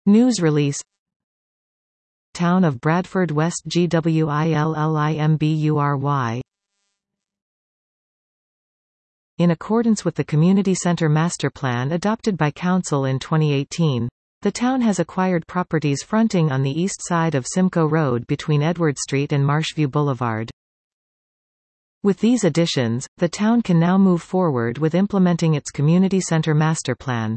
News release. Town of Bradford West GWILLIMBURY. In accordance with the Community Centre Master Plan adopted by Council in 2018, the town has acquired properties fronting on the east side of Simcoe Road between Edward Street and Marshview Boulevard. With these additions, the town can now move forward with implementing its Community Centre Master Plan.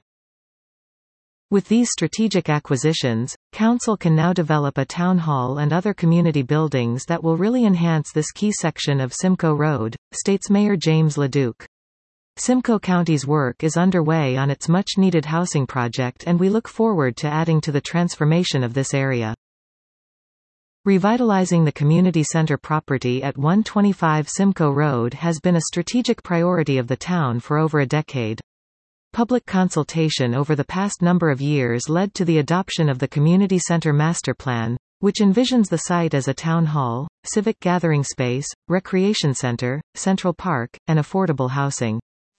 With these strategic acquisitions, Council can now develop a town hall and other community buildings that will really enhance this key section of Simcoe Road, states Mayor James LeDuc. Simcoe County's work is underway on its much-needed housing project, and we look forward to adding to the transformation of this area. Revitalizing the community center property at 125 Simcoe Road has been a strategic priority of the town for over a decade. Public consultation over the past number of years led to the adoption of the Community Center Master Plan, which envisions the site as a town hall, civic gathering space, recreation center, central park, and affordable housing.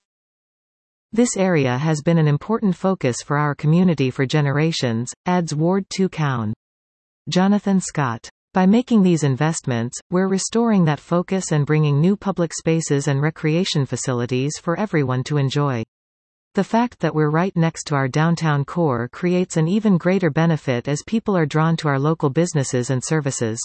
This area has been an important focus for our community for generations, adds Ward 2 Coun. Jonathan Scott. By making these investments, we're restoring that focus and bringing new public spaces and recreation facilities for everyone to enjoy. The fact that we're right next to our downtown core creates an even greater benefit as people are drawn to our local businesses and services.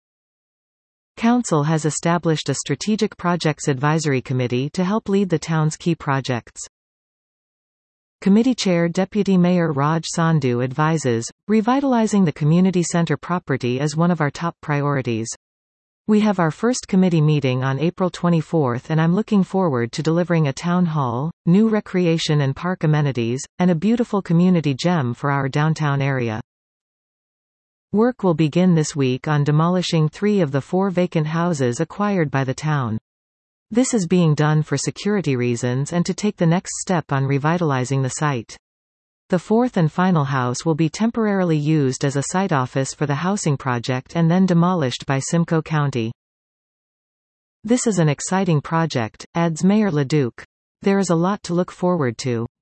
Council has established a Strategic Projects Advisory Committee to help lead the town's key projects. Committee Chair Deputy Mayor Raj Sandhu advises, revitalizing the community center property is one of our top priorities. We have our first committee meeting on April 24 and I'm looking forward to delivering a town hall, new recreation and park amenities, and a beautiful community gem for our downtown area. Work will begin this week on demolishing 3 of the 4 vacant houses acquired by the town. This is being done for security reasons and to take the next step on revitalizing the site. The 4th and final house will be temporarily used as a site office for the housing project and then demolished by Simcoe County. This is an exciting project, adds Mayor LeDuc. There is a lot to look forward to.